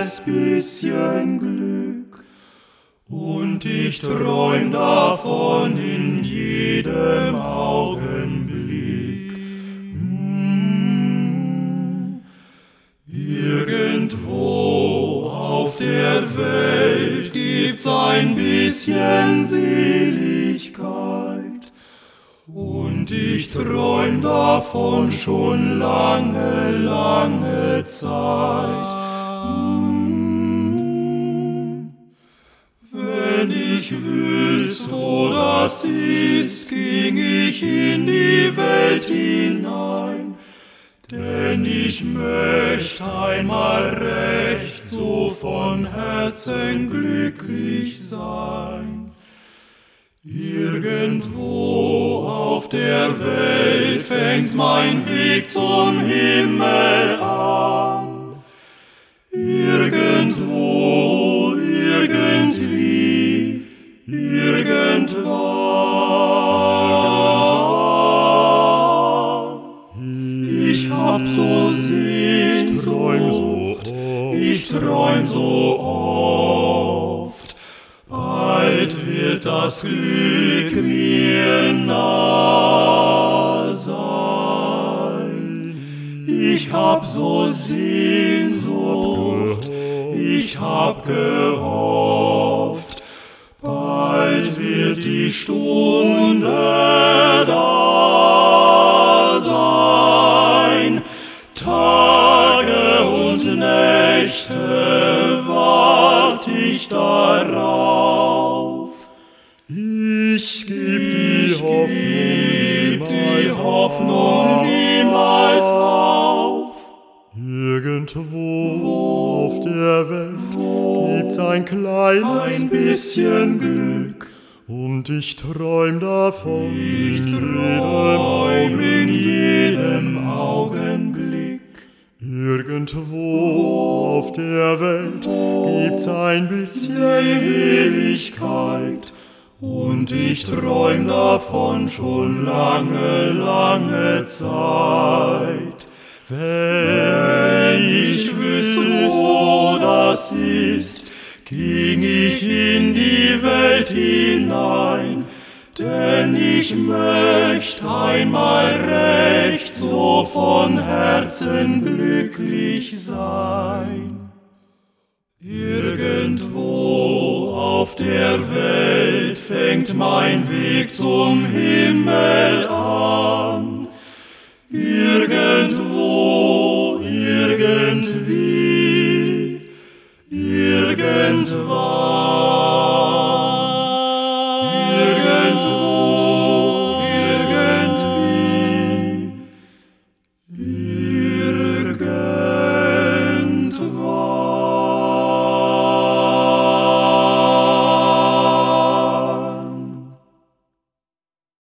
kleines bisschen Glück. Und ich träum davon in jedem Augenblick. Irgendwo auf der Welt gibt's ein bisschen Seligkeit. Und ich träum davon schon lange, lange Zeit. Wenn ich wüsste, wo das ist, ging ich in die Welt hinein. Denn ich möchte einmal recht so von Herzen glücklich sein. Irgendwo auf der Welt fängt mein Weg zum Himmel an. Irgendwo, irgendwie, irgendwann. Ich hab so Sehnsucht, ich träum so oft. Bald wird das Glück mir nah sein. Ich hab so Sehnsucht, ich hab gehofft. Bald wird die Stunde da sein. Tage und Nächte wart ich darauf. Ich geb die Hoffnung niemals auf. Irgendwo auf der Welt gibt's ein kleines bisschen Glück. Und ich träum davon in jedem Augenblick. Irgendwo auf der Welt gibt's ein bisschen Seligkeit. Und ich träum davon schon lange, lange Zeit. Wenn ich wüsste, wo das ist, ging ich in die Welt hinein. Denn ich möcht einmal recht so von Herzen glücklich sein. Irgendwo auf der Welt fängt mein Weg zum Himmel an. Irgendwo, irgendwie, irgendwann.